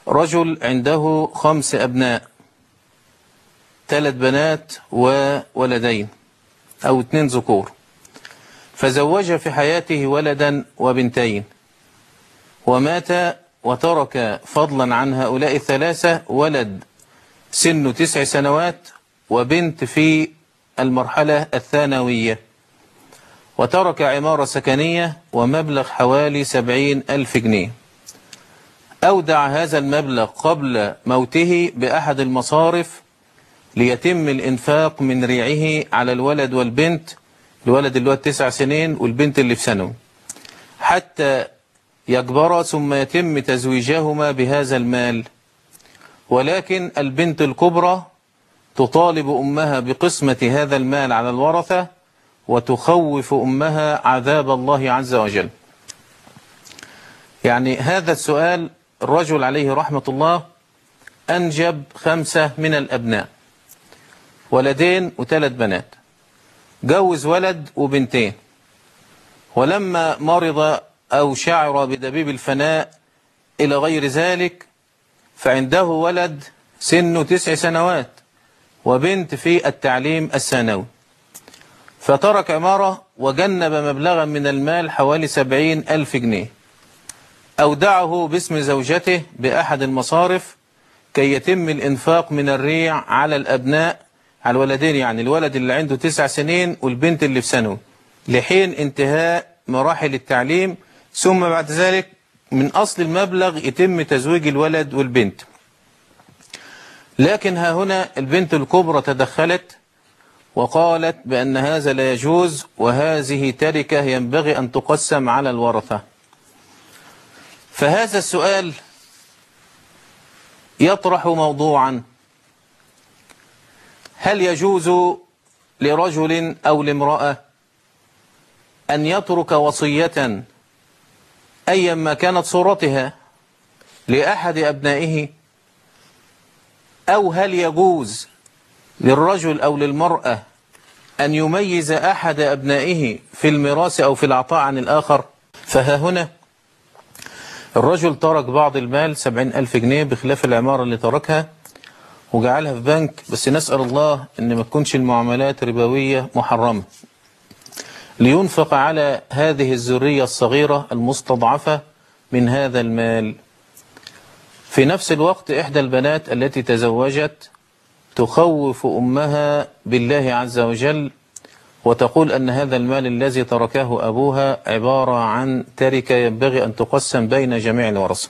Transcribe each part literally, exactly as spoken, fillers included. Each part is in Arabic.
رجل عنده خمس أبناء، ثلاث بنات وولدين أو اثنين ذكور، فزوج في حياته ولدا وبنتين، ومات وترك فضلا عن هؤلاء الثلاثة ولد سنه تسع سنوات وبنت في المرحلة الثانوية، وترك عمارة سكنية ومبلغ حوالي سبعين ألف جنيه. أودع هذا المبلغ قبل موته بأحد المصارف ليتم الإنفاق من ريعه على الولد والبنت، الولد اللي هو التسع سنين والبنت اللي في ثانوي، حتى يكبر ثم يتم تزويجهما بهذا المال. ولكن البنت الكبرى تطالب أمها بقسمة هذا المال على الورثة وتخوف أمها عذاب الله عز وجل. يعني هذا السؤال، الرجل عليه رحمة الله أنجب خمسة من الأبناء، ولدين وثلاث بنات، جوز ولد وبنتين، ولما مرض أو شعر بدبيب الفناء إلى غير ذلك فعنده ولد سنه تسع سنوات وبنت في التعليم الثانوي، فترك عمارة وجنب مبلغا من المال حوالي سبعين ألف جنيه، أودعه باسم زوجته بأحد المصارف كي يتم الإنفاق من الريع على الأبناء، على الولدين، يعني الولد اللي عنده تسع سنين والبنت اللي في ثانوي، لحين انتهاء مراحل التعليم، ثم بعد ذلك من أصل المبلغ يتم تزويج الولد والبنت. لكن ها هنا البنت الكبرى تدخلت وقالت بأن هذا لا يجوز، وهذه تركة ينبغي أن تقسم على الورثة. فهذا السؤال يطرح موضوعا: هل يجوز لرجل أو لامرأة أن يترك وصية أيا ما كانت صورتها لأحد أبنائه، أو هل يجوز للرجل أو للمرأة أن يميز أحد أبنائه في الميراث أو في العطاء عن الآخر؟ فها هنا الرجل ترك بعض المال سبعين ألف جنيه بخلاف العمارة اللي تركها وجعلها في بنك، بس نسأل الله أن ما تكونش المعاملات ربوية محرمة، لينفق على هذه الذرية الصغيرة المستضعفة من هذا المال. في نفس الوقت إحدى البنات التي تزوجت تخوف أمها بالله عز وجل وتقول أن هذا المال الذي تركه أبوها عبارة عن تركة ينبغي أن تقسم بين جميع الورثة.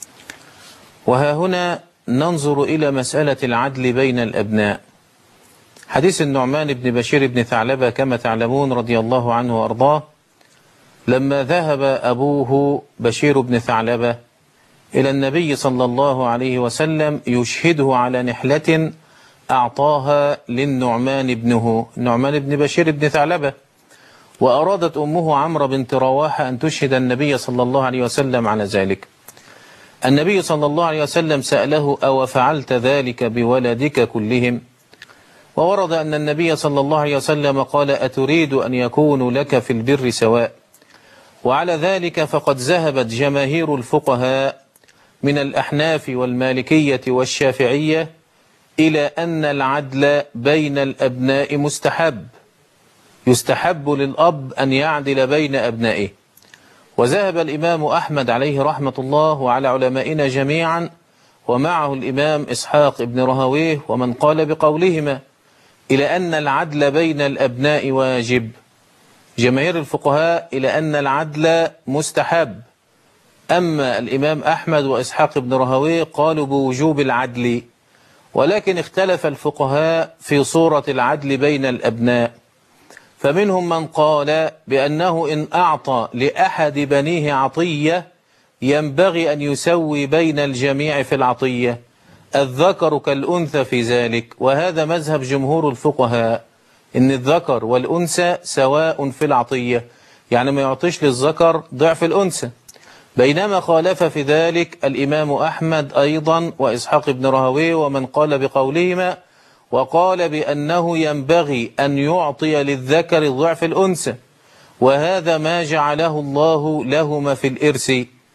وها هنا ننظر إلى مسألة العدل بين الأبناء. حديث النعمان بن بشير بن ثعلبة كما تعلمون رضي الله عنه وأرضاه، لما ذهب أبوه بشير بن ثعلبة إلى النبي صلى الله عليه وسلم يشهده على نحلة أعطاها للنعمان ابنه، النعمان بن بشير بن ثعلبة، وأرادت أمه عمرو بنت رواحة أن تشهد النبي صلى الله عليه وسلم على ذلك. النبي صلى الله عليه وسلم سأله: أو فعلت ذلك بولدك كلهم؟ وورد أن النبي صلى الله عليه وسلم قال: أتريد أن يكونوا لك في البر سواء؟ وعلى ذلك فقد ذهبت جماهير الفقهاء من الأحناف والمالكية والشافعية إلى أن العدل بين الأبناء مستحب، يستحب للأب أن يعدل بين أبنائه. وذهب الإمام أحمد عليه رحمة الله وعلى علمائنا جميعا ومعه الإمام إسحاق بن رهويه ومن قال بقولهما إلى أن العدل بين الأبناء واجب. جماهير الفقهاء إلى أن العدل مستحب، أما الإمام أحمد وإسحاق بن رهويه قالوا بوجوب العدل. ولكن اختلف الفقهاء في صورة العدل بين الأبناء، فمنهم من قال بأنه إن أعطى لأحد بنيه عطية ينبغي أن يسوي بين الجميع في العطية، الذكر كالأنثى في ذلك، وهذا مذهب جمهور الفقهاء، إن الذكر والأنثى سواء في العطية، يعني ما يعطيش للذكر ضعف الأنثى. بينما خالف في ذلك الإمام أحمد أيضا وإسحاق بن رهويه ومن قال بقولهما، وقال بأنه ينبغي أن يعطي للذكر ضعف الأنثى، وهذا ما جعله الله لهما في الإرث.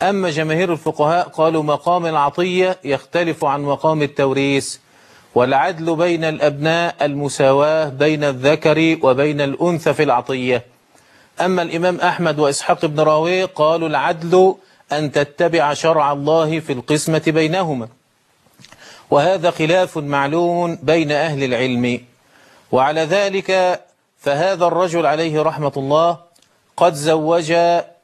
أما جماهير الفقهاء قالوا مقام العطية يختلف عن مقام التوريث، والعدل بين الأبناء المساواة بين الذكر وبين الأنثى في العطية. أما الإمام أحمد وإسحاق بن راهويه قالوا العدل أن تتبع شرع الله في القسمة بينهما، وهذا خلاف معلوم بين أهل العلم. وعلى ذلك فهذا الرجل عليه رحمة الله قد زوج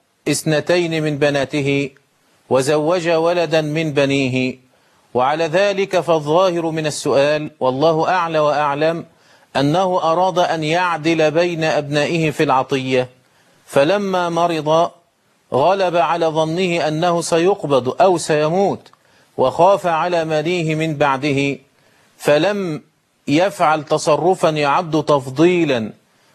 اثنتين من بناته وزوج ولدا من بنيه، وعلى ذلك فالظاهر من السؤال والله أعلى وأعلم أنه أراد أن يعدل بين أبنائه في العطية، فلما مرض غلب على ظنه أنه سيقبض أو سيموت وخاف على ماليه من بعده، فلم يفعل تصرفا يعد تفضيلا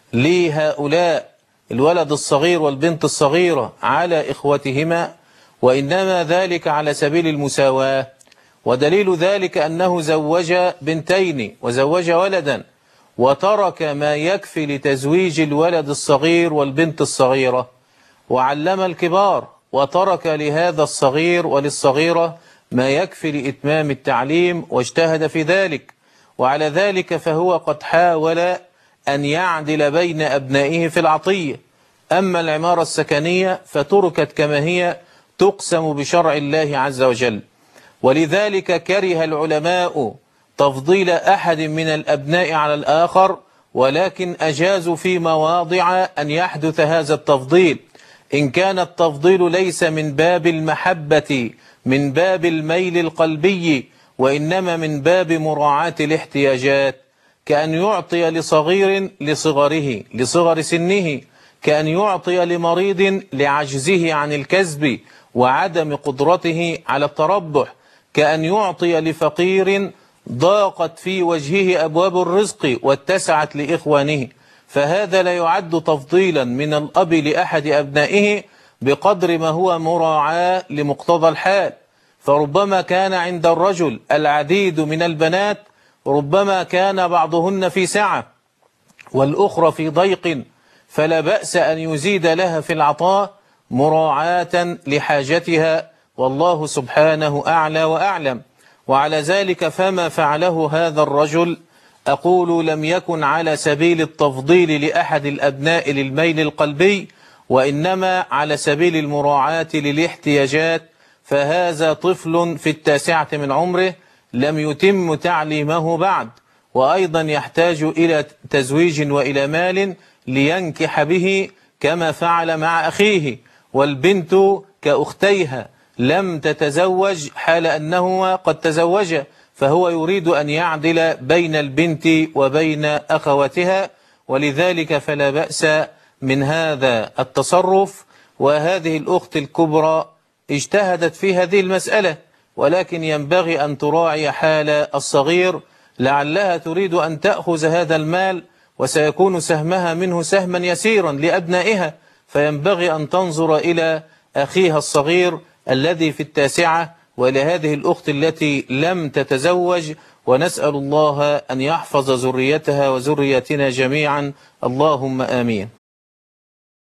لهؤلاء الولد الصغير والبنت الصغيرة على إخوتهما، وإنما ذلك على سبيل المساواة. ودليل ذلك أنه زوج بنتين وزوج ولدا وترك ما يكفي لتزويج الولد الصغير والبنت الصغيرة، وعلم الكبار وترك لهذا الصغير وللصغيرة ما يكفي لإتمام التعليم واجتهد في ذلك. وعلى ذلك فهو قد حاول أن يعدل بين أبنائه في العطية. أما العمارة السكنية فتركت كما هي تقسم بشرع الله عز وجل، ولذلك كره العلماء تفضيل أحد من الأبناء على الآخر، ولكن أجازوا في مواضع أن يحدث هذا التفضيل إن كان التفضيل ليس من باب المحبة من باب الميل القلبي، وإنما من باب مراعاة الاحتياجات، كأن يعطي لصغير لصغره لصغر سنه، كأن يعطي لمريض لعجزه عن الكسب وعدم قدرته على التربح، كأن يعطي لفقير ضاقت في وجهه أبواب الرزق واتسعت لإخوانه. فهذا لا يعد تفضيلا من الأب لأحد أبنائه بقدر ما هو مراعاة لمقتضى الحال. فربما كان عند الرجل العديد من البنات، ربما كان بعضهن في سعة والأخرى في ضيق، فلا بأس أن يزيد لها في العطاء مراعاة لحاجتها، والله سبحانه أعلى وأعلم. وعلى ذلك فما فعله هذا الرجل أقول لم يكن على سبيل التفضيل لأحد الأبناء للميل القلبي، وإنما على سبيل المراعاة للاحتياجات. فهذا طفل في التاسعة من عمره لم يتم تعليمه بعد، وأيضا يحتاج إلى تزويج وإلى مال لينكح به كما فعل مع أخيه، والبنت كأختيها لم تتزوج حال أنه قد تزوج، فهو يريد أن يعدل بين البنت وبين أخواتها، ولذلك فلا بأس من هذا التصرف. وهذه الأخت الكبرى اجتهدت في هذه المسألة، ولكن ينبغي أن تراعي حال الصغير، لعلها تريد أن تأخذ هذا المال وسيكون سهمها منه سهما يسيرا لأبنائها، فينبغي أن تنظر إلى أخيها الصغير الذي في التاسعة وإلى هذه الأخت التي لم تتزوج، ونسأل الله أن يحفظ ذريتها وذريتنا جميعا، اللهم آمين.